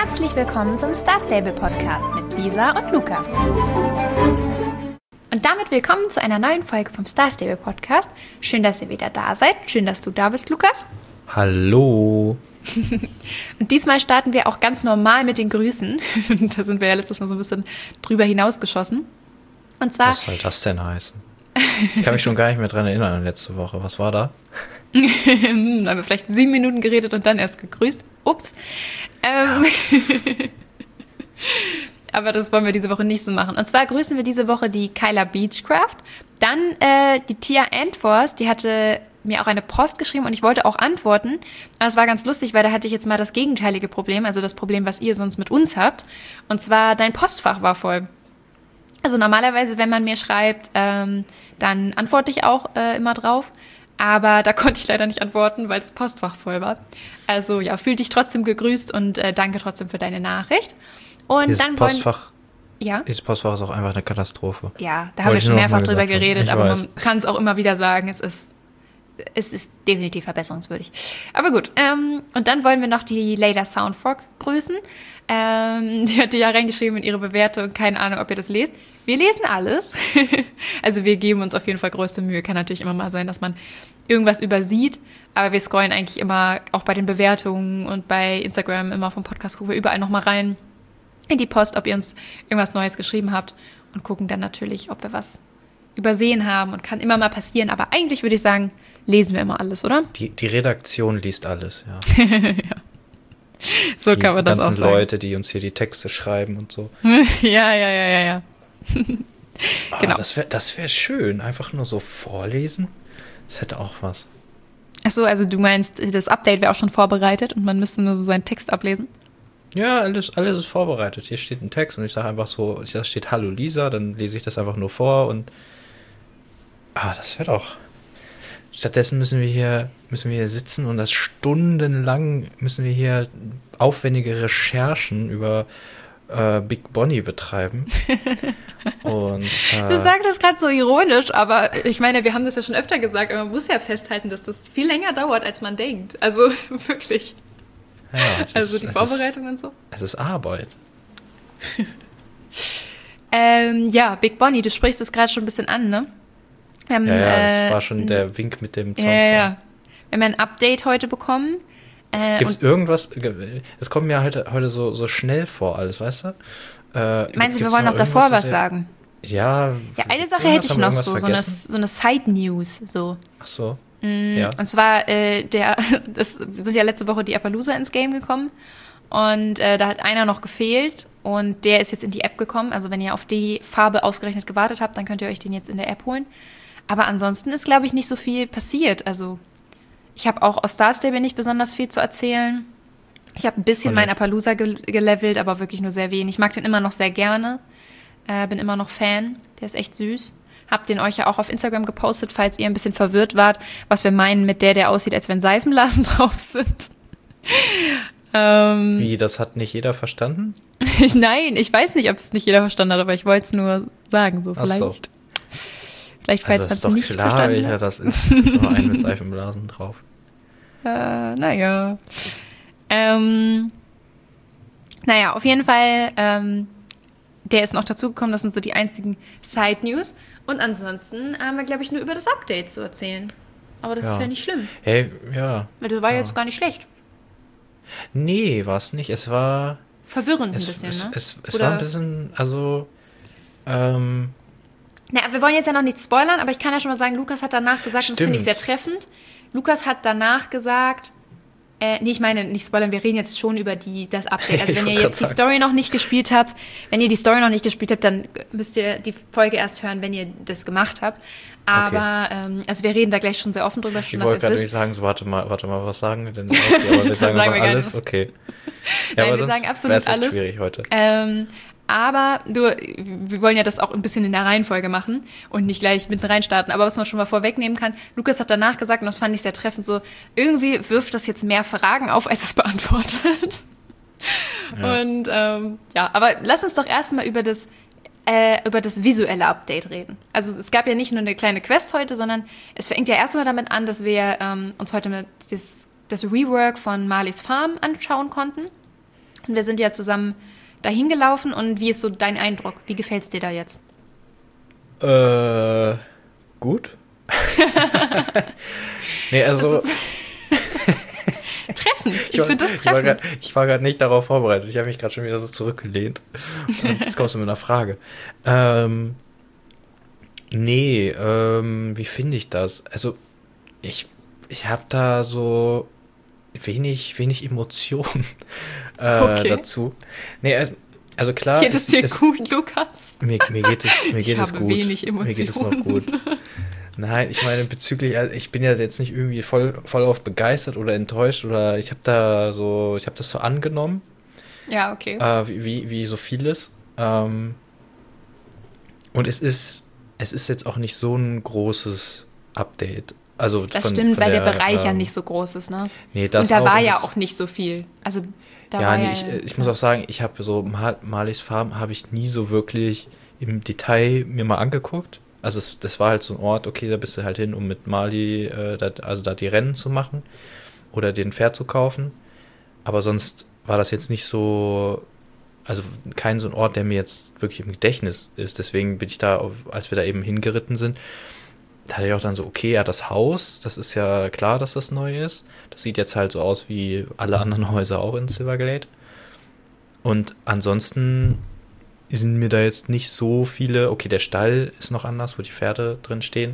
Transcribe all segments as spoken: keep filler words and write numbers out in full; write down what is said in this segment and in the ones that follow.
Herzlich willkommen zum Star Stable Podcast mit Lisa und Lukas. Und damit willkommen zu einer neuen Folge vom Star Stable Podcast. Schön, dass ihr wieder da seid. Schön, dass du da bist, Lukas. Hallo. Und diesmal starten wir auch ganz normal mit den Grüßen. Da sind wir ja letztes Mal so ein bisschen drüber hinausgeschossen. Und zwar, was soll das denn heißen? Ich kann mich schon gar nicht mehr dran erinnern an letzte Woche. Was war da? Haben wir vielleicht sieben Minuten geredet und dann erst gegrüßt. Ups. Ähm, ja. Aber das wollen wir diese Woche nicht so machen. Und zwar grüßen wir diese Woche die Kyla Beechcraft. Dann äh, die Tia Antwors, die hatte mir auch eine Post geschrieben und ich wollte auch antworten. Aber es war ganz lustig, weil da hatte ich jetzt mal das gegenteilige Problem, also das Problem, was ihr sonst mit uns habt. Und zwar, dein Postfach war voll. Also normalerweise, wenn man mir schreibt, ähm, dann antworte ich auch äh, immer drauf. Aber da konnte ich leider nicht antworten, weil das Postfach voll war. Also ja, fühl dich trotzdem gegrüßt und äh, danke trotzdem für deine Nachricht. Und dieses dann Postfach, wollen, ja? Dieses Postfach ist auch einfach eine Katastrophe. Ja, da haben wir schon mehrfach drüber geredet, aber weiß. Man kann es auch immer wieder sagen, es ist, es ist definitiv verbesserungswürdig. Aber gut, ähm, und dann wollen wir noch die Leda Soundfrog grüßen. Ähm, die hatte ja reingeschrieben in ihre Bewertung, keine Ahnung, ob ihr das lest. Wir lesen alles. Also wir geben uns auf jeden Fall größte Mühe. Kann natürlich immer mal sein, dass man irgendwas übersieht, aber wir scrollen eigentlich immer auch bei den Bewertungen und bei Instagram immer vom Podcast-Gruppe überall nochmal rein in die Post, ob ihr uns irgendwas Neues geschrieben habt und gucken dann natürlich, ob wir was übersehen haben und kann immer mal passieren, aber eigentlich würde ich sagen, lesen wir immer alles, oder? Die, die Redaktion liest alles, ja. Ja. So die kann man das auch sagen. Die ganzen Leute, die uns hier die Texte schreiben und so. Ja, ja, ja, ja, ja. Oh, genau. Das wäre das wär schön, einfach nur so vorlesen. Das hätte auch was. Ach so, also du meinst, das Update wäre auch schon vorbereitet und man müsste nur so seinen Text ablesen? Ja, alles, alles ist vorbereitet. Hier steht ein Text und ich sage einfach so, da steht Hallo Lisa, dann lese ich das einfach nur vor und ah, das wäre doch. Stattdessen müssen wir hier, müssen wir hier sitzen und das stundenlang müssen wir hier aufwendige Recherchen über äh, Big Bonnie betreiben. Und, äh, du sagst das gerade so ironisch, aber ich meine, wir haben das ja schon öfter gesagt, aber man muss ja festhalten, dass das viel länger dauert, als man denkt. Also wirklich. Ja, es also ist, die es Vorbereitung ist, und so. Es ist Arbeit. ähm, ja, Big Bonnie, du sprichst es gerade schon ein bisschen an, ne? Wir haben, ja, ja, äh, das war schon der Wink mit dem Zaun. Ja, ja, ja. Wir haben ein Update heute bekommen. Äh, Gibt es irgendwas, es kommt mir heute, heute so, so schnell vor alles, weißt du? Äh, meinst du, wir wollen noch davor was sagen? Ja. Ja, eine Sache hätte ich noch so, so eine, so eine Side-News, so. Ach so. Mm, ja. Und zwar, äh, der, das sind ja letzte Woche die Appaloosa ins Game gekommen und äh, da hat einer noch gefehlt und der ist jetzt in die App gekommen. Also wenn ihr auf die Farbe ausgerechnet gewartet habt, dann könnt ihr euch den jetzt in der App holen. Aber ansonsten ist, glaube ich, nicht so viel passiert. Also ich habe auch aus Star Stable nicht besonders viel zu erzählen. Ich habe ein bisschen meinen Appaloosa ge- gelevelt, aber wirklich nur sehr wenig. Ich mag den immer noch sehr gerne. Äh, bin immer noch Fan. Der ist echt süß. Hab den euch ja auch auf Instagram gepostet, falls ihr ein bisschen verwirrt wart, was wir meinen mit der, der aussieht, als wenn Seifenblasen drauf sind. ähm, Wie, das hat nicht jeder verstanden? Nein, ich weiß nicht, ob es nicht jeder verstanden hat, aber ich wollte es nur sagen, so vielleicht. Ach so. Vielleicht, falls also man es nicht klar, verstanden welcher hat. das ist. Nur ein mit Seifenblasen drauf. Äh, naja. Ähm, naja, auf jeden Fall, ähm, der ist noch dazugekommen. Das sind so die einzigen Side-News. Und ansonsten haben wir, glaube ich, nur über das Update zu erzählen. Aber das ja. ist ja nicht schlimm. Hey, ja. Weil das war ja. jetzt gar nicht schlecht. Nee, war es nicht. Es war... Verwirrend es, ein bisschen, es, ne? Es, es Oder war ein bisschen, also... Ähm, naja, wir wollen jetzt ja noch nichts spoilern, aber ich kann ja schon mal sagen, Lukas hat danach gesagt, und das finde ich sehr treffend, Lukas hat danach gesagt, äh, nee, ich meine, nicht spoilern, wir reden jetzt schon über die, das Update. Also wenn ihr jetzt die Story noch nicht gespielt habt, wenn ihr die Story noch nicht gespielt habt, dann müsst ihr die Folge erst hören, wenn ihr das gemacht habt. Aber, okay. ähm, also wir reden da gleich schon sehr offen drüber. Schon, ich wollte gerade nicht sagen, so warte mal, warte mal, was sagen wir denn? Okay, aber wir sagen, sagen wir alles, okay. Ja, Nein, aber wir sagen absolut alles. Schwierig heute. Ähm, Aber du, wir wollen ja das auch ein bisschen in der Reihenfolge machen und nicht gleich mitten reinstarten. Aber was man schon mal vorwegnehmen kann, Lukas hat danach gesagt, und das fand ich sehr treffend, so irgendwie wirft das jetzt mehr Fragen auf, als es beantwortet. Ja. Und ähm, ja, aber lass uns doch erstmal über das, äh, über das visuelle Update reden. Also es gab ja nicht nur eine kleine Quest heute, sondern es fängt ja erstmal damit an, dass wir ähm, uns heute mit das, das Rework von Marlies Farm anschauen konnten. Und wir sind ja zusammen dahin gelaufen. Und wie ist so dein Eindruck? Wie gefällt es dir da jetzt? Äh, gut. Nee, also... Treffen. Ich, ich finde das Treffen. Ich war gerade nicht darauf vorbereitet. Ich habe mich gerade schon wieder so zurückgelehnt. Und jetzt kommst du mit einer Frage. Ähm, nee, ähm, wie finde ich das? Also, ich, ich habe da so wenig, wenig Emotionen äh, okay. dazu. Nee, also, also klar. Geht es dir es, gut, Lukas? Mir, mir geht es, mir geht ich es habe gut. Wenig Emotionen. Mir geht es noch gut. Nein, ich meine bezüglich, also ich bin ja jetzt nicht irgendwie voll, voll auf begeistert oder enttäuscht oder ich habe da so, ich habe das so angenommen. Ja, okay. Äh, wie, wie, wie so vieles. Ähm, und es ist, es ist jetzt auch nicht so ein großes Update. Also das von, stimmt, von weil der, der Bereich ähm, ja nicht so groß ist, ne? Nee, das und da auch, war und ja das, auch nicht so viel. Also da ja, war nee, ja, ich, ich ja. muss auch sagen, ich habe so Mar- Marlies Farm habe ich nie so wirklich im Detail mir mal angeguckt. Also es, das war halt so ein Ort, okay, da bist du halt hin, um mit Marley, äh, dat, also da die Rennen zu machen oder den Pferd zu kaufen. Aber sonst war das jetzt nicht so, also kein so ein Ort, der mir jetzt wirklich im Gedächtnis ist. Deswegen bin ich da, auf, als wir da eben hingeritten sind, da hatte ich auch dann so, okay, ja, das Haus, das ist ja klar, dass das neu ist. Das sieht jetzt halt so aus wie alle anderen Häuser auch in Silverglade. Und ansonsten sind mir da jetzt nicht so viele, okay, der Stall ist noch anders, wo die Pferde drin stehen,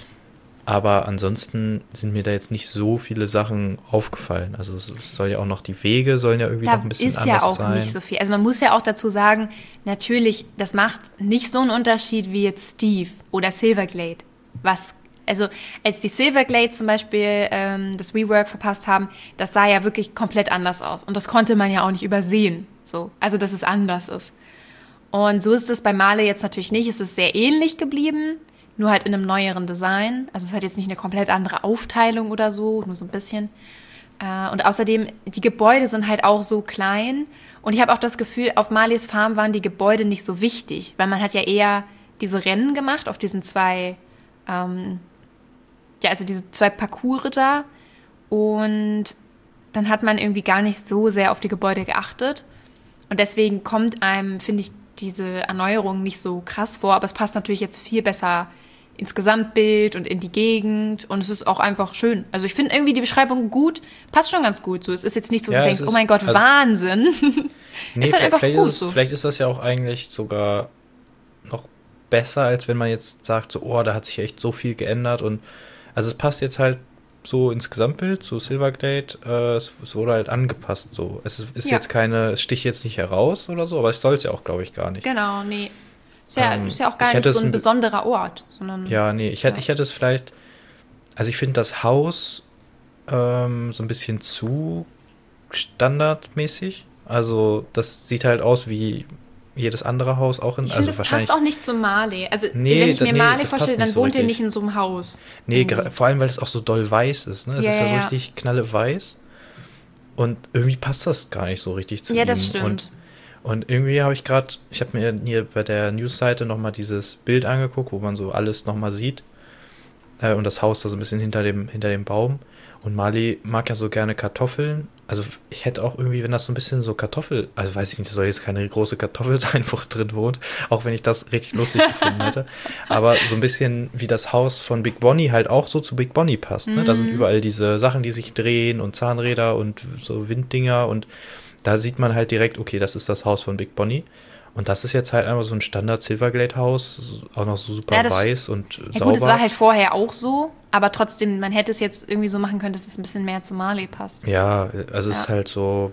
aber ansonsten sind mir da jetzt nicht so viele Sachen aufgefallen. Also es, es soll ja auch noch, die Wege sollen ja irgendwie da noch ein bisschen anders sein. Da ist ja auch sein. Nicht so viel. Also man muss ja auch dazu sagen, natürlich, das macht nicht so einen Unterschied wie jetzt Steve oder Silverglade. Was, also als die Silverglade zum Beispiel ähm, das Rework verpasst haben, das sah ja wirklich komplett anders aus. Und das konnte man ja auch nicht übersehen. So. Also dass es anders ist. Und so ist es bei Marley jetzt natürlich nicht. Es ist sehr ähnlich geblieben, nur halt in einem neueren Design. Also es hat jetzt nicht eine komplett andere Aufteilung oder so, nur so ein bisschen. Und außerdem, die Gebäude sind halt auch so klein. Und ich habe auch das Gefühl, auf Marleys Farm waren die Gebäude nicht so wichtig, weil man hat ja eher diese Rennen gemacht auf diesen zwei, ähm, ja, also diese zwei Parcours da. Und dann hat man irgendwie gar nicht so sehr auf die Gebäude geachtet. Und deswegen kommt einem, finde ich, diese Erneuerung nicht so krass vor, aber es passt natürlich jetzt viel besser ins Gesamtbild und in die Gegend und es ist auch einfach schön. Also ich finde irgendwie die Beschreibung gut, passt schon ganz gut so. Es ist jetzt nicht so, ja, du denkst, ist, oh mein Gott, also, Wahnsinn. Nee, ist halt einfach gut ist es, so. Vielleicht ist das ja auch eigentlich sogar noch besser, als wenn man jetzt sagt, so, oh, da hat sich echt so viel geändert und also es passt jetzt halt so ins Gesamtbild, so Silverglade, äh, es, es wurde halt angepasst. So. Es ist, ist ja. jetzt keine, es sticht jetzt nicht heraus oder so, aber es soll es ja auch, glaube ich, gar nicht. Genau, nee. Ist ja, ähm, ist ja auch gar nicht so ein, ein besonderer Ort, sondern. Ja, nee, ich hätte, ja. ich hätte es vielleicht, also ich finde das Haus ähm, so ein bisschen zu standardmäßig. Also das sieht halt aus wie jedes andere Haus auch in. Ich also finde, das wahrscheinlich, passt auch nicht zu Marley. Also nee, wenn ich da, mir nee, Marley vorstelle, dann so wohnt richtig. er nicht in so einem Haus. Nee, gra- vor allem, weil es auch so doll weiß ist. Ne? Es ja, ist ja, ja so richtig knalle weiß. Und irgendwie passt das gar nicht so richtig zu ja, ihm. Ja, das stimmt. Und, und irgendwie habe ich gerade, ich habe mir hier bei der Newsseite nochmal dieses Bild angeguckt, wo man so alles nochmal sieht. Äh, und das Haus da so ein bisschen hinter dem, hinter dem Baum. Und Marley mag ja so gerne Kartoffeln. Also ich hätte auch irgendwie, wenn das so ein bisschen so Kartoffel, also weiß ich nicht, das soll jetzt keine große Kartoffel sein, wo er drin wohnt, auch wenn ich das richtig lustig gefunden hätte. Aber so ein bisschen wie das Haus von Big Bonnie halt auch so zu Big Bonnie passt. Ne? Mhm. Da sind überall diese Sachen, die sich drehen und Zahnräder und so Winddinger und da sieht man halt direkt, okay, das ist das Haus von Big Bonnie. Und das ist jetzt halt einfach so ein Standard-Silverglade-Haus, auch noch so super ja, weiß und ja, sauber. Gut, es war halt vorher auch so, aber trotzdem, man hätte es jetzt irgendwie so machen können, dass es ein bisschen mehr zu Marley passt. Ja, also ja. es ist halt so,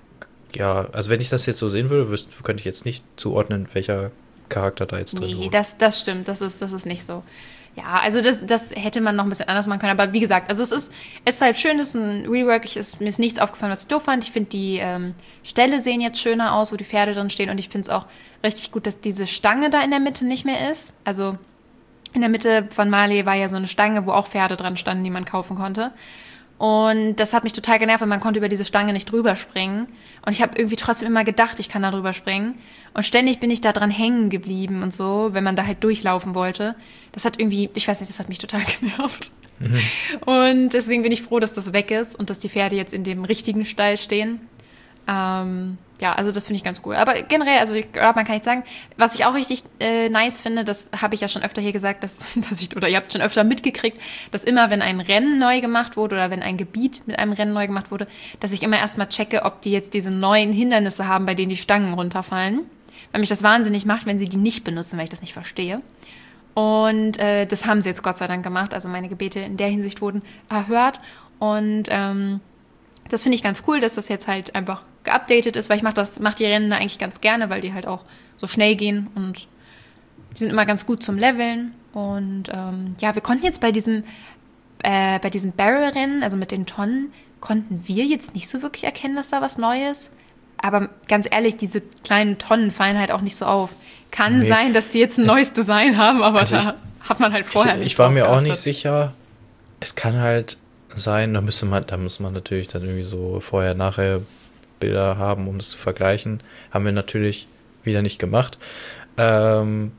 ja, also wenn ich das jetzt so sehen würde, wüsste, könnte ich jetzt nicht zuordnen, welcher Charakter da jetzt drin ist. Nee, wohnt. das, das stimmt, das ist, das ist nicht so. Ja, also das, das hätte man noch ein bisschen anders machen können, aber wie gesagt, also es ist, es ist halt schön, es ist ein Rework, ich ist, mir ist nichts aufgefallen, was ich doof fand. Ich finde, die ähm, Ställe sehen jetzt schöner aus, wo die Pferde drin stehen und ich finde es auch richtig gut, dass diese Stange da in der Mitte nicht mehr ist. Also in der Mitte von Marley war ja so eine Stange, wo auch Pferde dran standen, die man kaufen konnte. Und das hat mich total genervt, weil man konnte über diese Stange nicht drüber springen. Und ich habe irgendwie trotzdem immer gedacht, ich kann da drüber springen. Und ständig bin ich da dran hängen geblieben und so, wenn man da halt durchlaufen wollte. Das hat irgendwie, ich weiß nicht, das hat mich total genervt. Mhm. Und deswegen bin ich froh, dass das weg ist und dass die Pferde jetzt in dem richtigen Stall stehen. Ähm, ja, also das finde ich ganz cool. Aber generell, also ich glaube, man kann nicht sagen, was ich auch richtig äh, nice finde, das habe ich ja schon öfter hier gesagt, dass, dass ich, oder ihr habt schon öfter mitgekriegt, dass immer, wenn ein Rennen neu gemacht wurde oder wenn ein Gebiet mit einem Rennen neu gemacht wurde, dass ich immer erstmal checke, ob die jetzt diese neuen Hindernisse haben, bei denen die Stangen runterfallen. Weil mich das wahnsinnig macht, wenn sie die nicht benutzen, weil ich das nicht verstehe. Und äh, das haben sie jetzt Gott sei Dank gemacht. Also meine Gebete in der Hinsicht wurden erhört. Und ähm, das finde ich ganz cool, dass das jetzt halt einfach geupdatet ist, weil ich mache das, mach die Rennen da eigentlich ganz gerne, weil die halt auch so schnell gehen und die sind immer ganz gut zum Leveln. Und ähm, ja, wir konnten jetzt bei diesem, äh, bei diesem Barrel-Rennen, also mit den Tonnen, konnten wir jetzt nicht so wirklich erkennen, dass da was Neues. Aber ganz ehrlich, diese kleinen Tonnen fallen halt auch nicht so auf. Kann nee, sein, dass die jetzt ein neues Design haben, aber also da ich, hat man halt vorher ich, nicht. Ich war mir auch nicht sicher. Es kann halt sein, da müsste man, da muss man natürlich dann irgendwie so vorher, nachher Bilder haben, um das zu vergleichen. Haben wir natürlich wieder nicht gemacht. Ähm,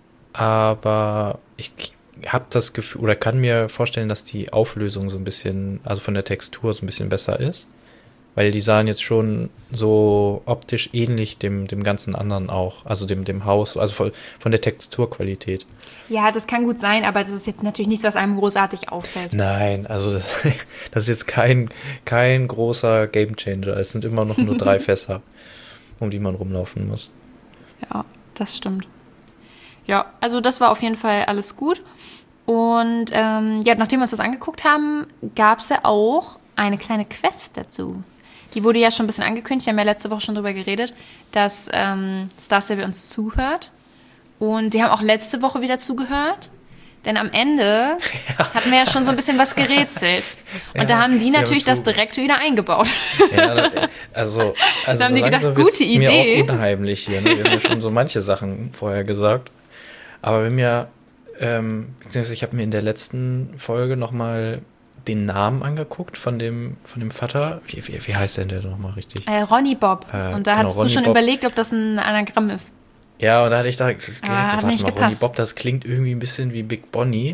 aber ich habe das Gefühl, oder kann mir vorstellen, dass die Auflösung so ein bisschen, also von der Textur so ein bisschen besser ist. Weil die sahen jetzt schon so optisch ähnlich dem, dem ganzen anderen auch, also dem, dem Haus, also von, von der Texturqualität. Ja, das kann gut sein, aber das ist jetzt natürlich nichts, was einem großartig auffällt. Nein, also das, das ist jetzt kein, kein großer Gamechanger. Es sind immer noch nur drei Fässer, um die man rumlaufen muss. Ja, das stimmt. Ja, also das war auf jeden Fall alles gut. Und ähm, ja, nachdem wir uns das angeguckt haben, gab es ja auch eine kleine Quest dazu. Die wurde ja schon ein bisschen angekündigt, wir haben ja letzte Woche schon drüber geredet, dass ähm, Star Stable uns zuhört. Und die haben auch letzte Woche wieder zugehört. Denn am Ende ja. hatten wir ja schon so ein bisschen was gerätselt. Und ja, da haben die natürlich das direkt wieder eingebaut. Ja, also, also da haben so die gedacht, gute Idee. Mir auch unheimlich hier. Ne? Wir haben ja schon so manche Sachen vorher gesagt. Aber wenn mir, ähm, ich habe mir in der letzten Folge nochmal den Namen angeguckt von dem, von dem Vater. Wie, wie, wie heißt denn der nochmal richtig? Äh, Ronny Bob. Äh, und da genau, hast Ronny du schon Bob. überlegt, ob das ein Anagramm ist. Ja, und da hatte ich da gedacht, so, hat warte nicht mal, gepasst. Ronny Bob, das klingt irgendwie ein bisschen wie Big Bonnie.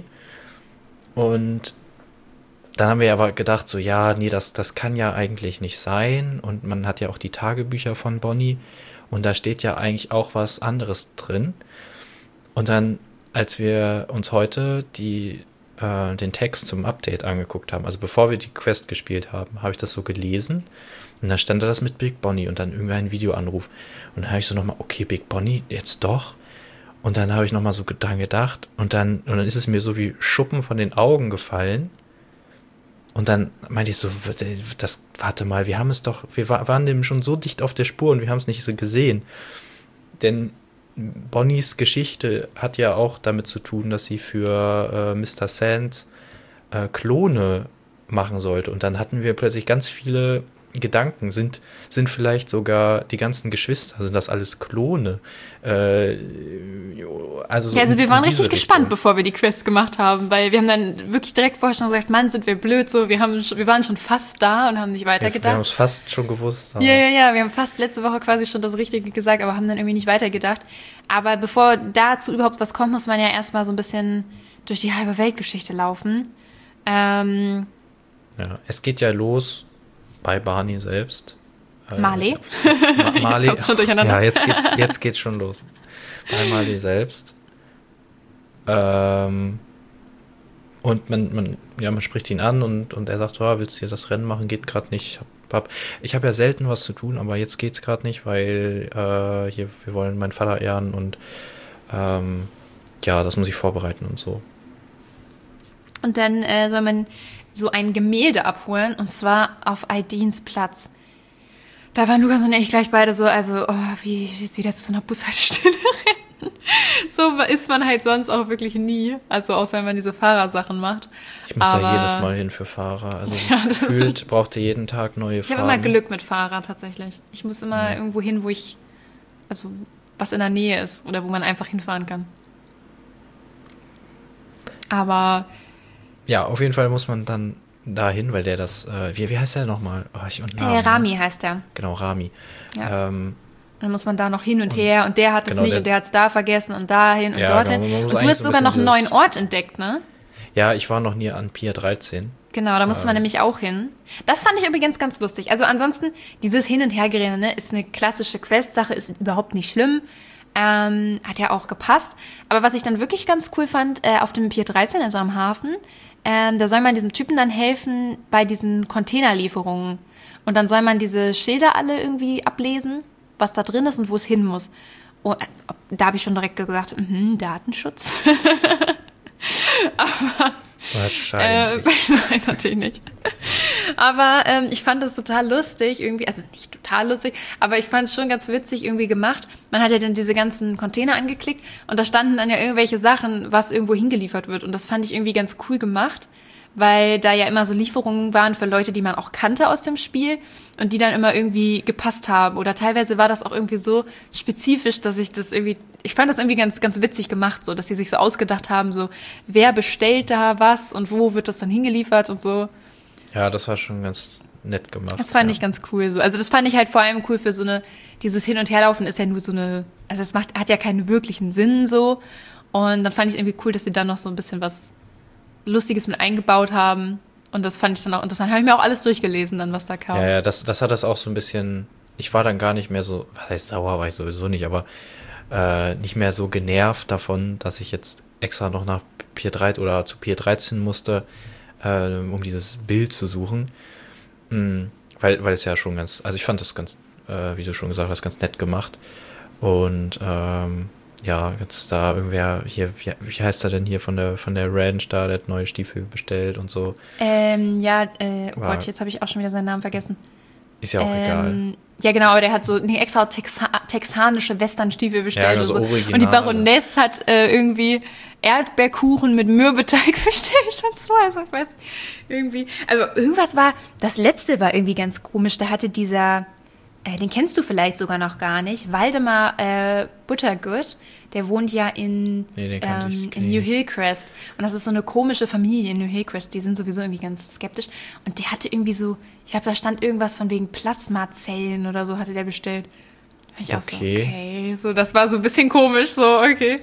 Und dann haben wir aber gedacht, so, ja, nee, das, das kann ja eigentlich nicht sein. Und man hat ja auch die Tagebücher von Bonnie. Und da steht ja eigentlich auch was anderes drin. Und dann, als wir uns heute die äh, den Text zum Update angeguckt haben, also bevor wir die Quest gespielt haben, habe ich das so gelesen. Und da stand da das mit Big Bonnie und dann irgendwie ein Videoanruf. Und dann habe ich so nochmal, okay, Big Bonnie, jetzt doch. Und dann habe ich nochmal so dran gedacht. Und dann, und dann ist es mir so wie Schuppen von den Augen gefallen. Und dann meinte ich so, das, warte mal, wir haben es doch, wir waren dem schon so dicht auf der Spur und wir haben es nicht so gesehen. Denn Bonnies Geschichte hat ja auch damit zu tun, dass sie für äh, Mister Sands äh, Klone machen sollte. Und dann hatten wir plötzlich ganz viele Gedanken. Sind, sind vielleicht sogar die ganzen Geschwister, sind das alles Klone? Äh, also so ja, also in, wir waren in richtig Richtung. gespannt, bevor wir die Quest gemacht haben, weil wir haben dann wirklich direkt vorher schon gesagt, Mann, sind wir blöd so, wir, haben, wir waren schon fast da und haben nicht weitergedacht. Wir, wir haben es fast schon gewusst. Ja, ja, ja, wir haben fast letzte Woche quasi schon das Richtige gesagt, aber haben dann irgendwie nicht weitergedacht. Aber bevor dazu überhaupt was kommt, muss man ja erstmal so ein bisschen durch die halbe Weltgeschichte laufen. Ähm, ja, es geht ja los bei Barney selbst. Marley. Äh, Ma- Marley. Jetzt schon durcheinander. Ja, jetzt geht's, jetzt geht's schon los. Bei Marley selbst. Ähm, und man, man, ja, man spricht ihn an und, und er sagt, oh, willst du hier das Rennen machen? Geht gerade nicht. Ich habe hab, ich hab ja selten was zu tun, aber jetzt geht's gerade nicht, weil äh, hier, wir wollen meinen Vater ehren und ähm, ja, das muss ich vorbereiten und so. Und dann äh, soll man so ein Gemälde abholen, und zwar auf Aidins Platz. Da waren Lukas und ich gleich beide so, also, oh, wie jetzt wieder zu so einer Bushaltestelle rennen. So ist man halt sonst auch wirklich nie. Also, außer wenn man diese Fahrersachen macht. Ich muss Aber da jedes Mal hin für Fahrer. Also, ja, gefühlt brauchte jeden Tag neue ich Fahrer. Ich habe immer Glück mit Fahrer tatsächlich. Ich muss immer ja. irgendwo hin, wo ich, also, was in der Nähe ist oder wo man einfach hinfahren kann. Aber ja, auf jeden Fall muss man dann dahin, weil der das, äh, wie, wie heißt der nochmal? Oh, ich, und Namen, äh, Rami ne? heißt der. Genau, Rami. Ja. Ähm, dann muss man da noch hin und, und her und der hat es genau, nicht der, und der hat es da vergessen und dahin und ja, dorthin. Genau, und du hast so sogar noch einen neuen Ort entdeckt, ne? Ja, ich war noch nie an Pier dreizehn. Genau, da musste man nämlich auch hin. Das fand ich übrigens ganz lustig. Also ansonsten, dieses Hin- und Hergerenne, ne, ist eine klassische Quest-Sache, ist überhaupt nicht schlimm. Ähm, hat ja auch gepasst. Aber was ich dann wirklich ganz cool fand, äh, auf dem Pier dreizehn, also am Hafen, ähm, da soll man diesem Typen dann helfen bei diesen Containerlieferungen. Und dann soll man diese Schilder alle irgendwie ablesen, was da drin ist und wo es hin muss. Und äh, da habe ich schon direkt gesagt, mh, Datenschutz. Aber wahrscheinlich. Äh, nein, natürlich nicht. Aber ähm, ich fand das total lustig irgendwie, also nicht total lustig, aber ich fand es schon ganz witzig irgendwie gemacht. Man hat ja dann diese ganzen Container angeklickt und da standen dann ja irgendwelche Sachen, was irgendwo hingeliefert wird. Und das fand ich irgendwie ganz cool gemacht, weil da ja immer so Lieferungen waren für Leute, die man auch kannte aus dem Spiel und die dann immer irgendwie gepasst haben. Oder teilweise war das auch irgendwie so spezifisch, dass ich das irgendwie, ich fand das irgendwie ganz, ganz witzig gemacht, so, dass die sich so ausgedacht haben, so, wer bestellt da was und wo wird das dann hingeliefert und so. Ja, das war schon ganz nett gemacht. Das fand ja. ich ganz cool, so. Also das fand ich halt vor allem cool für so eine, dieses Hin- und Herlaufen ist ja nur so eine, also es macht, hat ja keinen wirklichen Sinn, so. Und dann fand ich irgendwie cool, dass sie da noch so ein bisschen was Lustiges mit eingebaut haben. Und das fand ich dann auch interessant. Habe ich mir auch alles durchgelesen, dann, was da kam. Ja, ja, das, das hat das auch so ein bisschen, ich war dann gar nicht mehr so, was heißt sauer, war ich sowieso nicht, aber äh, nicht mehr so genervt davon, dass ich jetzt extra noch nach Pier dreizehn oder zu Pier dreizehn musste, äh, um dieses Bild zu suchen. Mhm, weil, weil es ja schon ganz, also ich fand das ganz, äh, wie du schon gesagt hast, ganz nett gemacht. Und ähm, ja, jetzt ist da irgendwer hier, wie, wie heißt er denn hier von der von der Ranch da, der hat neue Stiefel bestellt und so. Ähm, ja, äh, oh War, Gott, jetzt habe ich auch schon wieder seinen Namen vergessen. Ist ja auch ähm, egal. Ja, genau, aber der hat so nee, extra Texa- texanische Westernstiefel bestellt. Ja, und, so so. Original, Und die Baroness hat äh, irgendwie Erdbeerkuchen mit Mürbeteig bestellt und so. Also ich weiß irgendwie. Also irgendwas war, das letzte war irgendwie ganz komisch. Da hatte dieser, äh, den kennst du vielleicht sogar noch gar nicht, Waldemar äh, Buttergood, der wohnt ja in, Nee, den kannte ich, ähm, kenn in ich New nicht. Hillcrest. Und das ist so eine komische Familie in New Hillcrest. Die sind sowieso irgendwie ganz skeptisch. Und der hatte irgendwie so, ich glaube, da stand irgendwas von wegen Plasmazellen oder so, hatte der bestellt. Ich auch so, Okay. okay. So, das war so ein bisschen komisch, so, okay.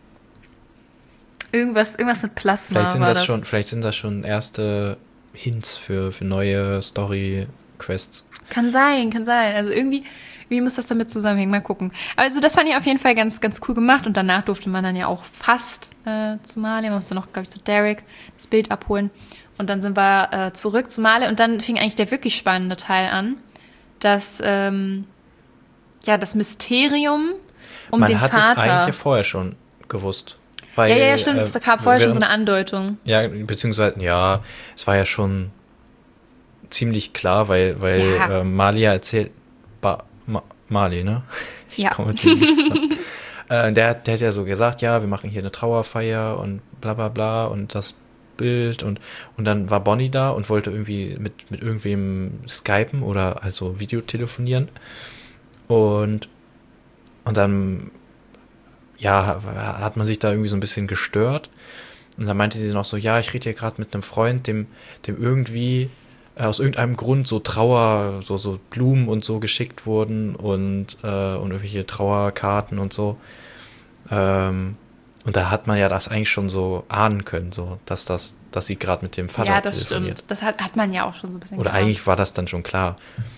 Irgendwas, irgendwas mit Plasma Vielleicht sind war das, das. schon, vielleicht sind das schon erste Hints für, für neue Story-Quests. Kann sein, kann sein. Also irgendwie, irgendwie muss das damit zusammenhängen. Mal gucken. Also das fand ich auf jeden Fall ganz, ganz cool gemacht. Und danach durfte man dann ja auch fast äh, zu Mali. Man musste noch, glaube ich, zu Derek das Bild abholen. Und dann sind wir äh, zurück zu Mali. Und dann fing eigentlich der wirklich spannende Teil an. Das, ähm, ja, das Mysterium um Man den hat Vater. es eigentlich ja vorher schon gewusst. Weil, ja, ja, ja, stimmt. äh, Es gab vorher schon so während- eine Andeutung. Ja, beziehungsweise, ja, es war ja schon ziemlich klar, weil, weil Ja. äh, Malia erzählt, ba, Ma, Mali, ne? Ja. Kann man natürlich nicht sagen. äh, der, der hat ja so gesagt, ja, wir machen hier eine Trauerfeier und bla bla bla und das Bild und, und dann war Bonnie da und wollte irgendwie mit, mit irgendwem skypen oder also Videotelefonieren und, und dann ja, hat man sich da irgendwie so ein bisschen gestört. Und dann meinte sie noch so, ja, ich rede hier gerade mit einem Freund, dem, dem irgendwie äh, aus irgendeinem Grund so Trauer, so, so Blumen und so geschickt wurden und, äh, und irgendwelche Trauerkarten und so. Ähm, und da hat man ja das eigentlich schon so ahnen können, so, dass das, dass sie gerade mit dem Vater Ja, das telefoniert. stimmt. Das hat, hat man ja auch schon so ein bisschen Oder geahnt. eigentlich war das dann schon klar.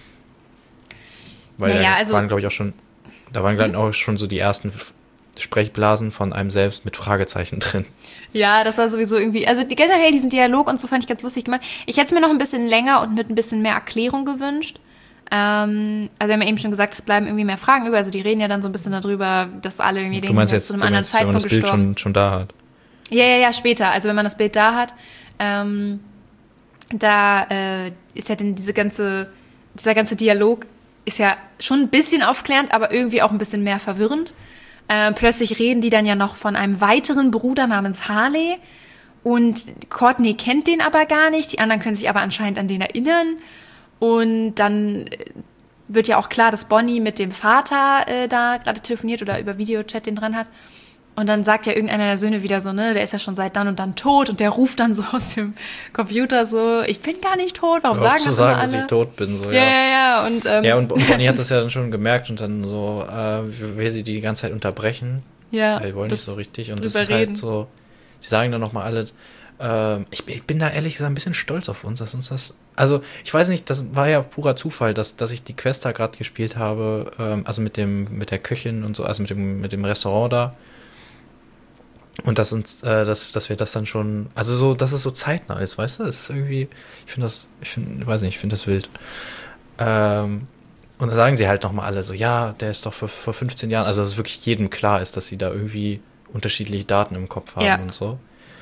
Weil Naja, da also- waren, glaube ich, auch schon, da waren, glaube ich, auch schon so die ersten Sprechblasen von einem selbst mit Fragezeichen drin. Ja, das war sowieso irgendwie, also die generell diesen Dialog und so fand ich ganz lustig gemacht. Ich hätte es mir noch ein bisschen länger und mit ein bisschen mehr Erklärung gewünscht. Ähm, also wir haben ja eben schon gesagt, es bleiben irgendwie mehr Fragen über. Also die reden ja dann so ein bisschen darüber, dass alle irgendwie Du denken, meinst er jetzt, ist zu einem du anderen meinst, wenn man Zeitpunkt das Bild gestorben. schon, schon da hat. Ja, ja, ja, später. Also wenn man das Bild da hat, ähm, da äh, ist ja dann diese ganze, dieser ganze Dialog ist ja schon ein bisschen aufklärend, aber irgendwie auch ein bisschen mehr verwirrend. Äh, plötzlich reden die dann ja noch von einem weiteren Bruder namens Harley und Courtney kennt den aber gar nicht. Die anderen können sich aber anscheinend an den erinnern. Und dann äh, wird ja auch klar, dass Bonnie mit dem Vater äh, da gerade telefoniert oder über Videochat den dran hat. Und dann sagt ja irgendeiner der Söhne wieder so, ne, der ist ja schon seit dann und dann tot. Und der ruft dann so aus dem Computer so, ich bin gar nicht tot, warum Hör sagen auf zu das sagen, immer dass ich alle? tot bin. So, Ja, ja, ja. Und, ähm, Ja, und, und Bonnie hat das ja dann schon gemerkt und dann so, äh, will sie die die ganze Zeit unterbrechen. ja, Die wollen nicht das so richtig. Und das drüber ist halt reden. so, sie sagen dann nochmal alle, Ähm, ich, ich bin da ehrlich gesagt ein bisschen stolz auf uns, dass uns das. Also, ich weiß nicht, das war ja purer Zufall, dass, dass ich die Quest da gerade gespielt habe, ähm, also mit dem, mit der Köchin und so, also mit dem, mit dem Restaurant da. Und dass uns, äh, dass, dass wir das dann schon, also so, dass es so zeitnah ist, weißt du? Es ist irgendwie, ich finde das, ich finde, ich weiß nicht, ich finde das wild. Ähm, und dann sagen sie halt nochmal alle so, ja, der ist doch vor, vor fünfzehn Jahren, also dass es wirklich jedem klar ist, dass sie da irgendwie unterschiedliche Daten im Kopf haben Ja. und so.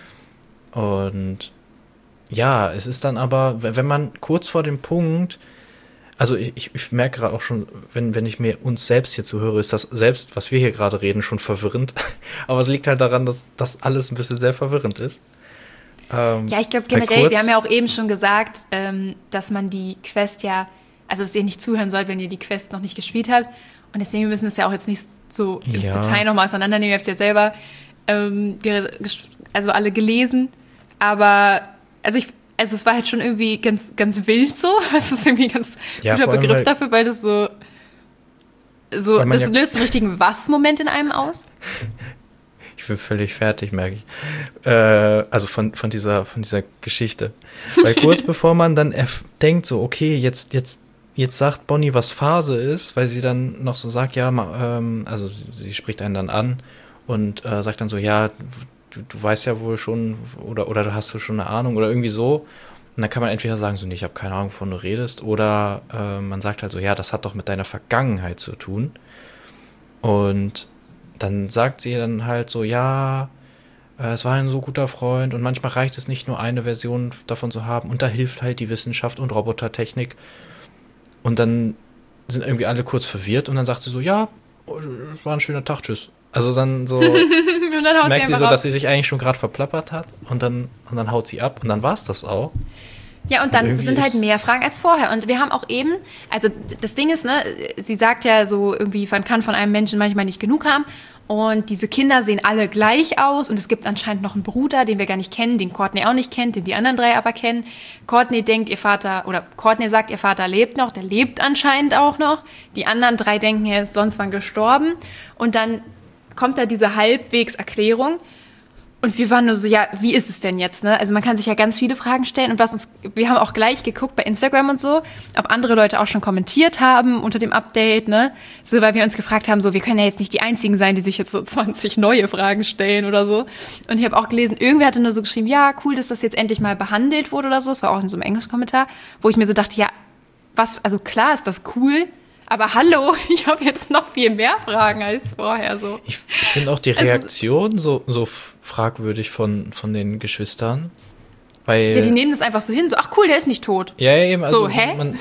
Und ja, es ist dann aber, wenn man kurz vor dem Punkt, also ich, ich, ich merke gerade auch schon, wenn, wenn ich mir uns selbst hier zuhöre, ist das selbst, was wir hier gerade reden, schon verwirrend. Aber es liegt halt daran, dass das alles ein bisschen sehr verwirrend ist. Ähm, Ja, ich glaube weil generell, kurz- wir haben ja auch eben schon gesagt, ähm, dass man die Quest ja, also dass ihr nicht zuhören sollt, wenn ihr die Quest noch nicht gespielt habt. Und deswegen wir müssen es ja auch jetzt nicht so ins Ja. Detail nochmal auseinandernehmen. Ihr habt ja selber ähm, ge- ges- also alle gelesen. Aber also ich, also es war halt schon irgendwie ganz, ganz wild so. Es ist irgendwie ein ganz Ja, guter vor allem, Begriff weil- dafür, weil das so, so Weil man das ja- löst einen richtigen Was-Moment in einem aus. Ich bin völlig fertig, merke ich. Äh, also von, von, dieser, von dieser Geschichte. Weil kurz bevor man dann erf- denkt, so, okay, jetzt, jetzt, jetzt sagt Bonnie, was Phase ist, weil sie dann noch so sagt, ja, ma, ähm, also sie, sie spricht einen dann an und äh, sagt dann so, ja, du, du weißt ja wohl schon, oder, oder du hast du schon eine Ahnung, oder irgendwie so. Und dann kann man entweder sagen, so, nee, ich habe keine Ahnung, wovon du redest, oder äh, man sagt halt so, ja, das hat doch mit deiner Vergangenheit zu tun. Und dann sagt sie dann halt so, ja, äh, es war ein so guter Freund und manchmal reicht es nicht nur eine Version davon zu haben und da hilft halt die Wissenschaft und Robotertechnik. Und dann sind irgendwie alle kurz verwirrt und dann sagt sie so, ja, es war ein schöner Tag, tschüss. Also dann so Und dann haut merkt sie einfach so, ab. dass sie sich eigentlich schon gerade verplappert hat und dann, und dann haut sie ab und dann war es das auch. Ja, und dann irgendwie sind halt ist- mehr Fragen als vorher. Und wir haben auch eben, also das Ding ist, ne, sie sagt ja so irgendwie, man kann von einem Menschen manchmal nicht genug haben. Und diese Kinder sehen alle gleich aus. Und es gibt anscheinend noch einen Bruder, den wir gar nicht kennen, den Courtney auch nicht kennt, den die anderen drei aber kennen. Courtney denkt, ihr Vater, oder Courtney sagt, ihr Vater lebt noch, der lebt anscheinend auch noch. Die anderen drei denken, er ist sonst wann gestorben. Und dann kommt da diese Halbwegserklärung. Und wir waren nur so, ja, wie ist es denn jetzt, ne? Also man kann sich ja ganz viele Fragen stellen und was uns, wir haben auch gleich geguckt bei Instagram und so, ob andere Leute auch schon kommentiert haben unter dem Update, ne? So, weil wir uns gefragt haben, so, wir können ja jetzt nicht die Einzigen sein, die sich jetzt so zwanzig neue Fragen stellen oder so. Und ich habe auch gelesen, irgendwer hatte nur so geschrieben, ja, cool, dass das jetzt endlich mal behandelt wurde oder so. Das war auch in so einem Englisch-Kommentar, wo ich mir so dachte, ja, was, also klar ist das cool, aber hallo, ich habe jetzt noch viel mehr Fragen als vorher, so. Ich, ich finde auch die Also- Reaktion so, so fragwürdig von, von den Geschwistern. Weil, Ja, die nehmen das einfach so hin, so, ach cool, der ist nicht tot. ja, ja, eben, also So, hä? Man,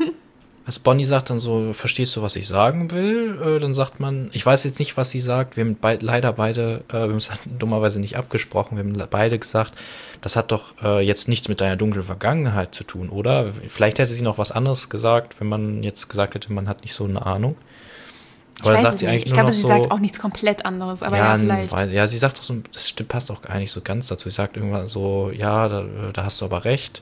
also Bonnie sagt dann so, verstehst du, was ich sagen will? Äh, dann sagt man, ich weiß jetzt nicht, was sie sagt. Wir haben beid, leider beide, äh, wir haben es dummerweise nicht abgesprochen, wir haben beide gesagt, das hat doch äh, jetzt nichts mit deiner dunklen Vergangenheit zu tun, oder? Vielleicht hätte sie noch was anderes gesagt, wenn man jetzt gesagt hätte, man hat nicht so eine Ahnung. Ich weiß es nicht. Ich nur glaube, noch sie so, sagt auch nichts komplett anderes, aber ja, ja, vielleicht. weil- ja, sie sagt doch so, das stimmt, passt auch gar nicht so ganz dazu. Sie sagt irgendwann so, ja, da, da hast du aber recht.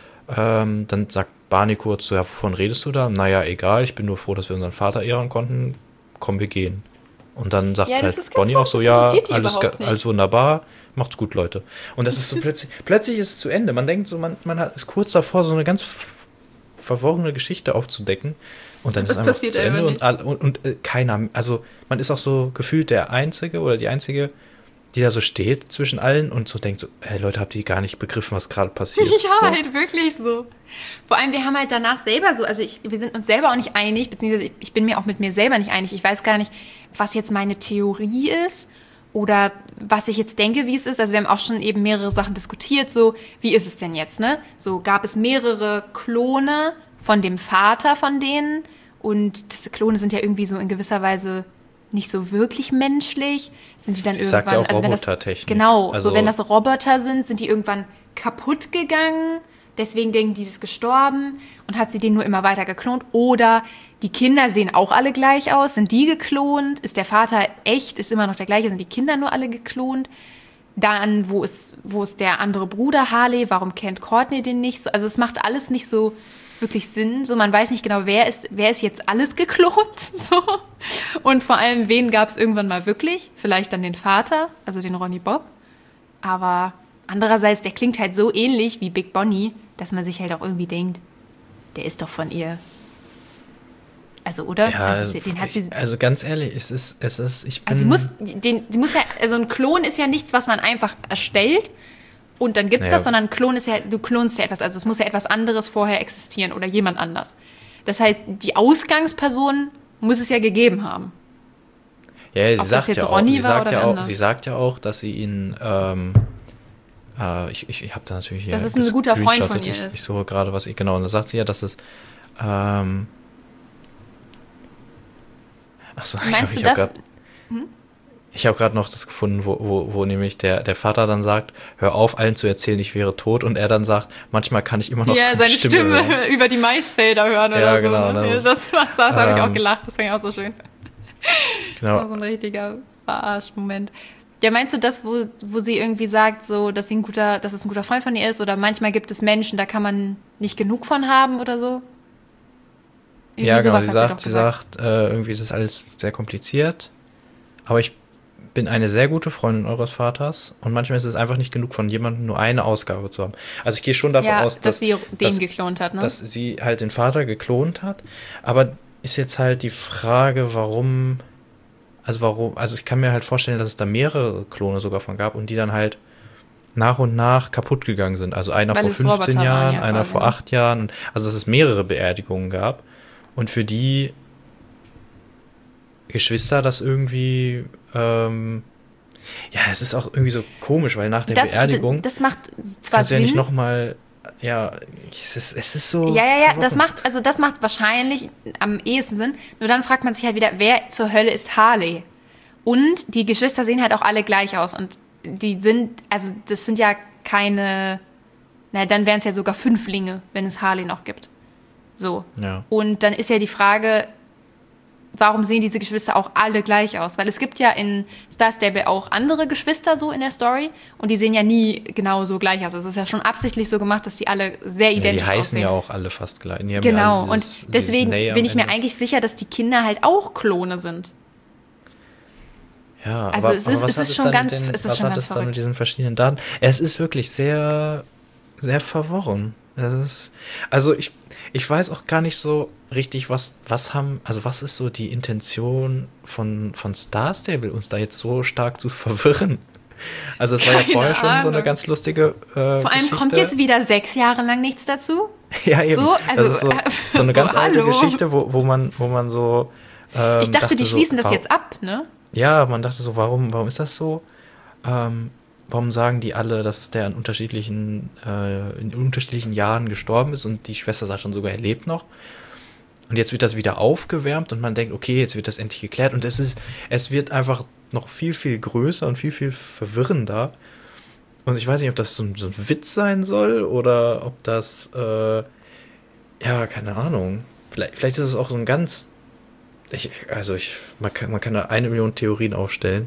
Ähm, dann sagt Barney kurz so, ja, wovon redest du da? Naja, egal, ich bin nur froh, dass wir unseren Vater ehren konnten. Komm, wir gehen. Und dann sagt Ja, das halt ist ganz Bonnie auch komisch, so, das ja, interessiert die alles, überhaupt ge- nicht. alles wunderbar, macht's gut, Leute. Und das ist so plötzlich, plötzlich ist es zu Ende. Man denkt so, man, man hat, ist kurz davor, so eine ganz f- verworrene Geschichte aufzudecken. Und dann Das ist es einfach passiert zu Ende einfach und, all- und, und äh, keiner, also man ist auch so gefühlt der Einzige oder die Einzige, die da so steht zwischen allen und so denkt so, hey Leute, habt ihr gar nicht begriffen, was gerade passiert? Ja, so. halt wirklich so. Vor allem, wir haben halt danach selber so, also ich, wir sind uns selber auch nicht einig, beziehungsweise ich, ich bin mir auch mit mir selber nicht einig. Ich weiß gar nicht, was jetzt meine Theorie ist oder was ich jetzt denke, wie es ist. Also wir haben auch schon eben mehrere Sachen diskutiert, so, wie ist es denn jetzt, ne? So, gab es mehrere Klone von dem Vater von denen und diese Klone sind ja irgendwie so in gewisser Weise nicht so wirklich menschlich. Sind die dann Sie irgendwann, sagt ja auch also wenn das, Robotertechnik. genau, Also- so wenn das Roboter sind, sind die irgendwann kaputt gegangen, deswegen denken die, sie ist gestorben und hat sie den nur immer weiter geklont. Oder die Kinder sehen auch alle gleich aus, sind die geklont? Ist der Vater echt, ist immer noch der gleiche, sind die Kinder nur alle geklont? Dann, wo ist, wo ist der andere Bruder Harley? Warum kennt Courtney den nicht? So, also es macht alles nicht so wirklich Sinn. So, man weiß nicht genau, wer ist, wer ist jetzt alles geklont. So. Und vor allem, wen gab es irgendwann mal wirklich? Vielleicht dann den Vater, also den Ronny Bob. Aber Andererseits, der klingt halt so ähnlich wie Big Bonnie, dass man sich halt auch irgendwie denkt, der ist doch von ihr. Also, oder? Ja, also, also, den hat sie, also ganz ehrlich, es ist, es ist, ich bin... also sie muss, den, sie muss ja, also ein Klon ist ja nichts, was man einfach erstellt und dann gibt's Naja. das, sondern ein Klon ist ja, du klonst ja etwas, also es muss ja etwas anderes vorher existieren oder jemand anders. Das heißt, die Ausgangsperson muss es ja gegeben haben. Ja, sie Ob das sagt jetzt ja auch, Ronny sie war sagt oder ja wer auch, anders. sie sagt ja auch, dass sie ihn, ähm, äh, ich, ich, ich habe da natürlich hier Dass es ein guter Freund von gescreenshottet. ihr ich, ist. Ich suche gerade, was ich, genau, und da sagt sie ja, dass es, ähm, achso, Meinst ich, du ich das? Hab grad, ich habe gerade noch das gefunden, wo, wo, wo nämlich der, der Vater dann sagt, hör auf, allen zu erzählen, ich wäre tot, und er dann sagt, manchmal kann ich immer noch Ja, seine, seine Stimme, hören. über die Maisfelder hören Ja, oder so. genau, Ne? das- Ja, das das, das habe ich auch ähm, gelacht, das fand ich auch so schön. Genau. Das war so ein richtiger Verarsch-Moment. Ja, meinst du das, wo, wo sie irgendwie sagt, so, dass, sie ein guter, dass es ein guter Freund von ihr ist? Oder manchmal gibt es Menschen, da kann man nicht genug von haben oder so? Irgendwie Ja, genau, sowas sie hat sagt, doch sie gesagt. sagt, äh, irgendwie das ist alles sehr kompliziert, aber ich bin eine sehr gute Freundin eures Vaters und manchmal ist es einfach nicht genug, von jemandem nur eine Ausgabe zu haben. Also ich gehe schon davon Ja, aus, dass, dass, sie den dass, geklont hat, ne? dass sie halt den Vater geklont hat, aber ist jetzt halt die Frage, warum, also warum, also ich kann mir halt vorstellen, dass es da mehrere Klone sogar von gab und die dann halt nach und nach kaputt gegangen sind. Also einer Weil vor es fünfzehn Roboter waren, Jahren, ja, einer quasi, vor ne? acht Jahren, und, also dass es mehrere Beerdigungen gab und für die Geschwister das irgendwie, ähm, ja, es ist auch irgendwie so komisch, weil nach der das, Beerdigung das macht zwar kannst du ja nicht Sinn. nochmal, ja, es ist, es ist so. Ja, ja, ja, das verworren. macht, also das macht wahrscheinlich am ehesten Sinn. Nur dann fragt man sich halt wieder, wer zur Hölle ist Harley? Und die Geschwister sehen halt auch alle gleich aus. Und die sind, also das sind ja keine, na, dann wären es ja sogar Fünflinge, wenn es Harley noch gibt. So. Ja. Und dann ist ja die Frage, warum sehen diese Geschwister auch alle gleich aus? Weil es gibt ja in Star Stable auch andere Geschwister so in der Story und die sehen ja nie genau so gleich aus. Es ist ja schon absichtlich so gemacht, dass die alle sehr Ja, identisch die heißen aussehen. ja auch alle fast gleich. Die haben Genau, ja alle dieses, und deswegen dieses Nay am bin ich mir Ende. eigentlich sicher, dass die Kinder halt auch Klone sind. Ja, Also aber, es aber ist- was es hat ist schon dann mit ganz- den, es ist was schon hat ganz es dann mit verrückt. diesen verschiedenen Daten? Es ist wirklich sehr, sehr verworren. Es ist, also ich, ich weiß auch gar nicht so richtig, was, was haben, also was ist so die Intention von, von Star Stable, uns da jetzt so stark zu verwirren? Also es war ja Keine vorher schon so eine Ahnung. ganz lustige äh, Vor allem Geschichte. kommt jetzt wieder sechs Jahre lang nichts dazu. Ja, eben. So, also, so, äh, so eine so, ganz alte hallo. Geschichte, wo, wo man, wo man so ähm, Ich dachte, die so, schließen das warum- jetzt ab, ne? Ja, man dachte so, warum, warum ist das so? Ähm, warum sagen die alle, dass der in unterschiedlichen, äh, in unterschiedlichen Jahren gestorben ist und die Schwester sagt schon sogar, er lebt noch. Und jetzt wird das wieder aufgewärmt und man denkt, okay, jetzt wird das endlich geklärt. Und es ist, es wird einfach noch viel, viel größer und viel, viel verwirrender. Und ich weiß nicht, ob das so ein, so ein Witz sein soll oder ob das, äh, ja, keine Ahnung. Vielleicht, vielleicht ist es auch so ein ganz, ich, also ich, man kann, man kann da eine Million Theorien aufstellen.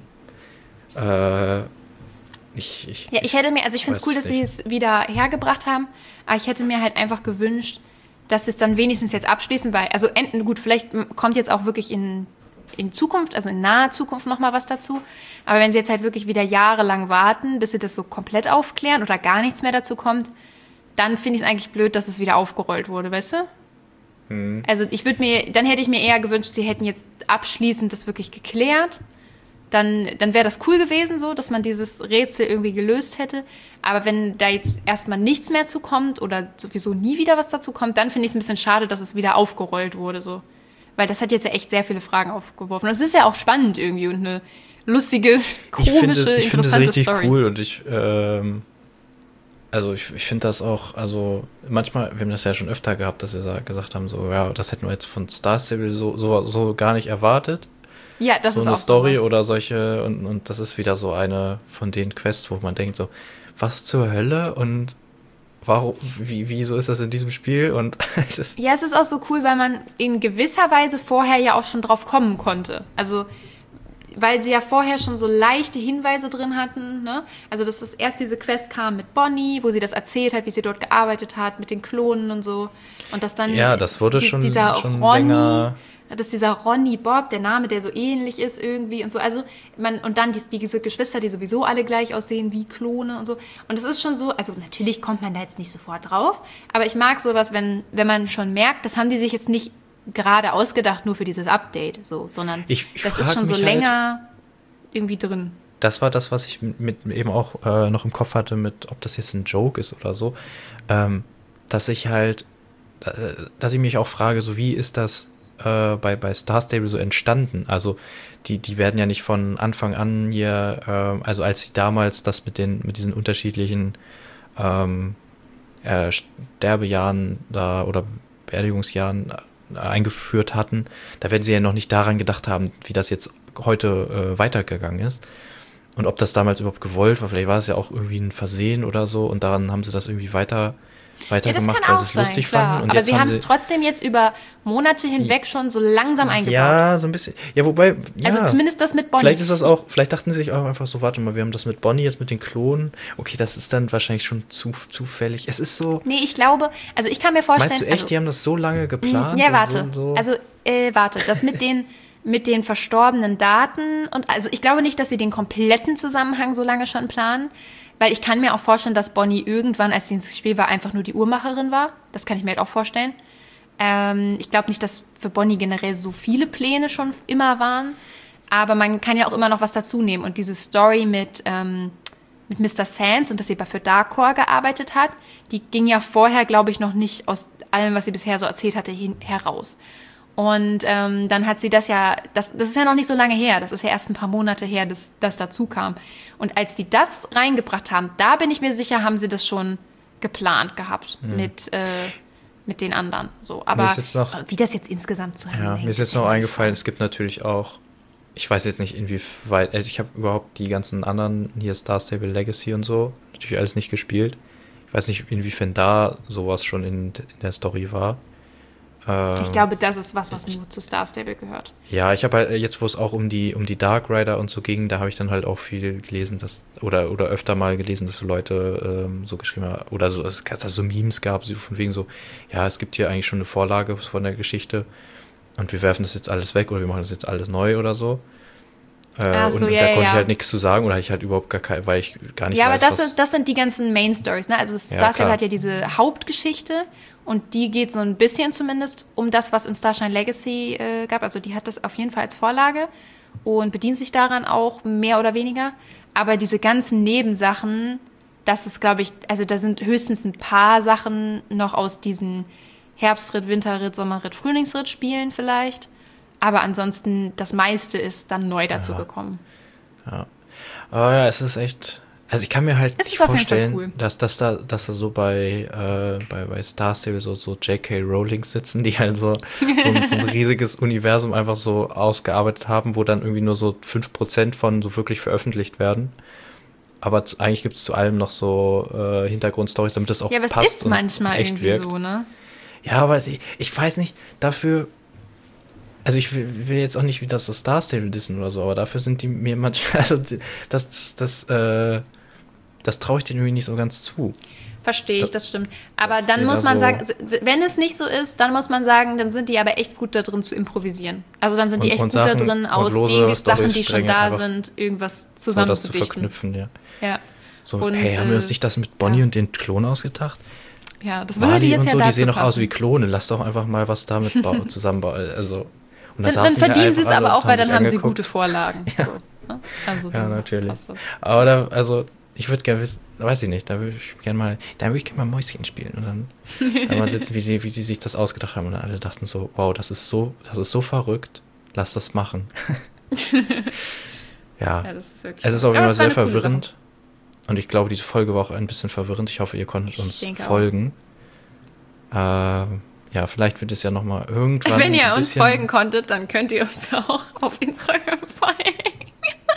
Äh, ich, ich, Ja, ich hätte mir, also ich finde es weiß cool, es dass sie nicht. es wieder hergebracht haben, aber ich hätte mir halt einfach gewünscht, dass sie es dann wenigstens jetzt abschließen, weil, also enden, gut, vielleicht kommt jetzt auch wirklich in, in Zukunft, also in naher Zukunft nochmal was dazu, aber wenn sie jetzt halt wirklich wieder jahrelang warten, bis sie das so komplett aufklären oder gar nichts mehr dazu kommt, dann finde ich es eigentlich blöd, dass es wieder aufgerollt wurde, weißt du? Hm. Also ich würde mir, dann hätte ich mir eher gewünscht, sie hätten jetzt abschließend das wirklich geklärt. Dann, dann wäre das cool gewesen, so, dass man dieses Rätsel irgendwie gelöst hätte. Aber wenn da jetzt erstmal nichts mehr zu kommt oder sowieso nie wieder was dazu kommt, dann finde ich es ein bisschen schade, dass es wieder aufgerollt wurde, so. Weil das hat jetzt ja echt sehr viele Fragen aufgeworfen. Und es ist ja auch spannend irgendwie und eine lustige, komische, ich finde, ich finde interessante das richtig Story. cool und ich, ähm, also ich, ich finde das auch, also manchmal, wir haben das ja schon öfter gehabt, dass wir sa- gesagt haben, so, ja, das hätten wir jetzt von Star Stable so, so, so gar nicht erwartet. Ja, das so ist eine auch Story sowas. oder solche, und, und das ist wieder so eine von den Quests, wo man denkt so, was zur Hölle und warum, wie, wieso ist das in diesem Spiel? Und es ist, Ja, es ist auch so cool, weil man in gewisser Weise vorher ja auch schon drauf kommen konnte. Also, weil sie ja vorher schon so leichte Hinweise drin hatten, ne? Also, dass das erst diese Quest kam mit Bonnie, wo sie das erzählt hat, wie sie dort gearbeitet hat, mit den Klonen und so. Und dass dann ja, das wurde die- schon, dieser schon Ronny länger Das ist dieser Ronny Bob, der Name, der so ähnlich ist irgendwie und so. Also man, und dann die, diese Geschwister, die sowieso alle gleich aussehen wie Klone und so. Und das ist schon so, also natürlich kommt man da jetzt nicht sofort drauf, aber ich mag sowas, wenn, wenn man schon merkt, das haben die sich jetzt nicht gerade ausgedacht, nur für dieses Update, so, sondern ich, ich das ist schon so länger halt, irgendwie drin. Das war das, was ich mit, mit eben auch äh, noch im Kopf hatte, mit ob das jetzt ein Joke ist oder so, ähm, dass ich halt, äh, dass ich mich auch frage, so wie ist das äh, bei, bei Star Stable so entstanden? Also die, die werden ja nicht von Anfang an hier, äh, also als sie damals das mit den, mit diesen unterschiedlichen ähm, äh, Sterbejahren da oder Beerdigungsjahren äh, eingeführt hatten, da werden sie ja noch nicht daran gedacht haben, wie das jetzt heute äh, weitergegangen ist. Und ob das damals überhaupt gewollt war, vielleicht war es ja auch irgendwie ein Versehen oder so und daran haben sie das irgendwie weiter weitergemacht, ja, weil sie es lustig klar. fanden. Und aber jetzt sie haben es trotzdem jetzt über Monate hinweg schon so langsam eingebaut. Ja, so ein bisschen. Ja, wobei, ja. Also zumindest das mit Bonnie. Vielleicht ist das auch, vielleicht dachten sie sich auch einfach so, warte mal, wir haben das mit Bonnie, jetzt mit den Klonen. Okay, das ist dann wahrscheinlich schon zu, zufällig. Es ist so... Nee, ich glaube, also ich kann mir vorstellen... Meinst du echt, also, die haben das so lange geplant? Ja, warte. So, so? Also, äh, warte, das mit den... mit den verstorbenen Daten und also ich glaube nicht, dass sie den kompletten Zusammenhang so lange schon planen, weil ich kann mir auch vorstellen, dass Bonnie irgendwann, als sie ins Spiel war, einfach nur die Uhrmacherin war. Das kann ich mir halt auch vorstellen. Ähm, ich glaube nicht, dass für Bonnie generell so viele Pläne schon immer waren, aber man kann ja auch immer noch was dazu nehmen und diese Story mit, ähm, mit Mister Sands und dass sie für Darkcore gearbeitet hat, die ging ja vorher, glaube ich, noch nicht aus allem, was sie bisher so erzählt hatte, hin, heraus. Und ähm, dann hat sie das ja, das, das ist ja noch nicht so lange her, das ist ja erst ein paar Monate her, dass das dazu kam. Und als die das reingebracht haben, da bin ich mir sicher, haben sie das schon geplant gehabt mhm. mit, äh, mit den anderen. So, aber noch, wie das jetzt insgesamt zusammenhängt. Ja, mir ist jetzt noch eingefallen, es gibt natürlich auch, ich weiß jetzt nicht inwieweit, also ich habe überhaupt die ganzen anderen, hier Star Stable Legacy und so, natürlich alles nicht gespielt. Ich weiß nicht, inwiefern da sowas schon in, in der Story war. Ich glaube, das ist was, was nur zu Star Stable gehört. Ja, ich habe halt jetzt, wo es auch um die um die Dark Rider und so ging, da habe ich dann halt auch viel gelesen, dass oder oder öfter mal gelesen, dass so Leute ähm, so geschrieben haben, oder so, dass es so Memes gab, so von wegen so, ja, es gibt hier eigentlich schon eine Vorlage von der Geschichte und wir werfen das jetzt alles weg oder wir machen das jetzt alles neu oder so. Äh, Ach so, und ja, da konnte ja. ich halt nichts zu sagen oder ich halt überhaupt gar kein, weil ich gar nicht ja, weiß, aber das, was... ist, das sind die ganzen Main-Stories, ne? Also Star Stable ja, hat ja diese Hauptgeschichte und die geht so ein bisschen zumindest um das, was in Starshine Legacy äh, gab. Also die hat das auf jeden Fall als Vorlage und bedient sich daran auch mehr oder weniger. Aber diese ganzen Nebensachen, das ist, glaube ich, also da sind höchstens ein paar Sachen noch aus diesen Herbstritt, Winterritt, Sommerritt, Frühlingsritt Spielen vielleicht. Aber ansonsten, das meiste ist dann neu dazu ja. gekommen. Ja. Aber ja, es ist echt... Also ich kann mir halt es nicht vorstellen, cool. dass, dass, da, dass da so bei, äh, bei, bei Star Stable so, so J K Rowling sitzen, die halt so, so, ein, so ein riesiges Universum einfach so ausgearbeitet haben, wo dann irgendwie nur so fünf Prozent von so wirklich veröffentlicht werden. Aber zu, eigentlich gibt es zu allem noch so äh, Hintergrundstories, damit das auch ja, aber passt es ist manchmal echt irgendwie wirkt. so, ne? Ja, aber ich, ich weiß nicht, dafür... Also ich will, will jetzt auch nicht wieder so Star Stable dissen oder so, aber dafür sind die mir manchmal, also das, das, das, äh, das traue ich denen irgendwie nicht so ganz zu. Verstehe ich, das, das stimmt. Aber dann muss man so sagen, wenn es nicht so ist, dann muss man sagen, dann sind die aber echt gut da drin zu improvisieren. Also dann sind die echt gut Sachen, da drin, aus den Sachen, die schon da sind, irgendwas zusammenzudichten. So das zu verknüpfen, ja. Ja. So, und, hey, haben wir uns nicht das mit Bonnie ja. und den Klonen ausgedacht? Ja, das würde jetzt und ja so, dazu die sehen passen. doch aus wie Klone, lass doch einfach mal was damit zusammenbauen, also... Und dann dann verdienen sie es aber auch, weil dann haben sie gute Vorlagen. Ja, so, ne? Also ja natürlich. Aber da, also ich würde gerne wissen, weiß ich nicht, da würde ich gerne mal, da würde ich gerne mal Mäuschen spielen und dann, dann mal sitzen, wie sie, wie die sich das ausgedacht haben und dann alle dachten so, wow, das ist so, das ist so verrückt, lass das machen. ja, ja das ist wirklich es ist auf jeden Fall sehr verwirrend und ich glaube, diese Folge war auch ein bisschen verwirrend. Ich hoffe, ihr konntet uns folgen. Ähm, Ja, vielleicht wird es ja nochmal irgendwann. Wenn ihr uns folgen konntet, dann könnt ihr uns auch auf Instagram folgen.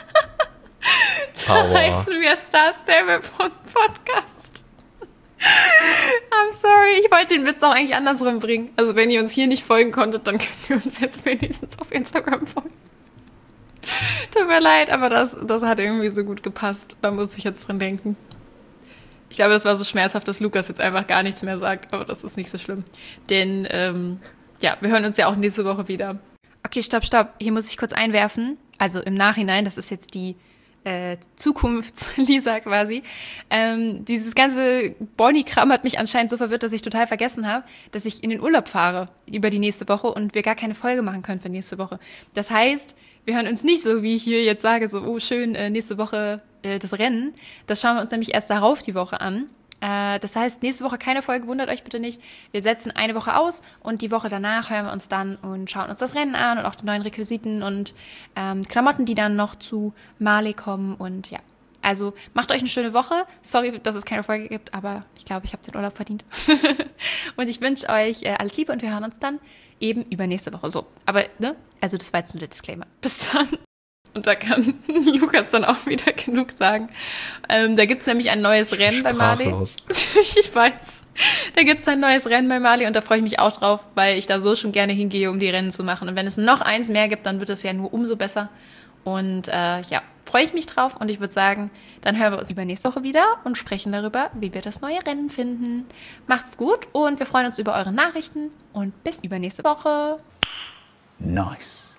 Da heißen wir Star Stable Podcast. I'm sorry, ich wollte den Witz auch eigentlich andersrum bringen. Also wenn ihr uns hier nicht folgen konntet, dann könnt ihr uns jetzt wenigstens auf Instagram folgen. Tut mir leid, aber das, das hat irgendwie so gut gepasst. Da muss ich jetzt dran denken. Ich glaube, das war so schmerzhaft, dass Lukas jetzt einfach gar nichts mehr sagt, aber das ist nicht so schlimm. Denn, ähm, ja, wir hören uns ja auch nächste Woche wieder. Okay, stopp, stopp. Hier muss ich kurz einwerfen. Also im Nachhinein, das ist jetzt die äh, Zukunfts-Lisa quasi. Ähm, dieses ganze Bonnie-Kram hat mich anscheinend so verwirrt, dass ich total vergessen habe, dass ich in den Urlaub fahre über die nächste Woche und wir gar keine Folge machen können für nächste Woche. Das heißt, wir hören uns nicht so, wie ich hier jetzt sage, so, oh schön, äh, nächste Woche äh, das Rennen. Das schauen wir uns nämlich erst darauf die Woche an. Das heißt, nächste Woche keine Folge, wundert euch bitte nicht. Wir setzen eine Woche aus und die Woche danach hören wir uns dann und schauen uns das Rennen an und auch die neuen Requisiten und ähm, Klamotten, die dann noch zu Marley kommen. Und ja, also macht euch eine schöne Woche. Sorry, dass es keine Folge gibt, aber ich glaube, ich habe den Urlaub verdient. Und ich wünsche euch äh, alles Liebe und wir hören uns dann eben übernächste Woche. So, aber, ne? Also das war jetzt nur der Disclaimer. Bis dann. Und da kann Lukas dann auch wieder genug sagen. Ähm, da gibt's nämlich ein neues Rennen bei Marley. Ich weiß. Da gibt's ein neues Rennen bei Marley und da freue ich mich auch drauf, weil ich da so schon gerne hingehe, um die Rennen zu machen. Und wenn es noch eins mehr gibt, dann wird es ja nur umso besser. Und äh, ja, freue ich mich drauf und ich würde sagen, dann hören wir uns übernächste Woche wieder und sprechen darüber, wie wir das neue Rennen finden. Macht's gut und wir freuen uns über eure Nachrichten und bis übernächste Woche. Nice.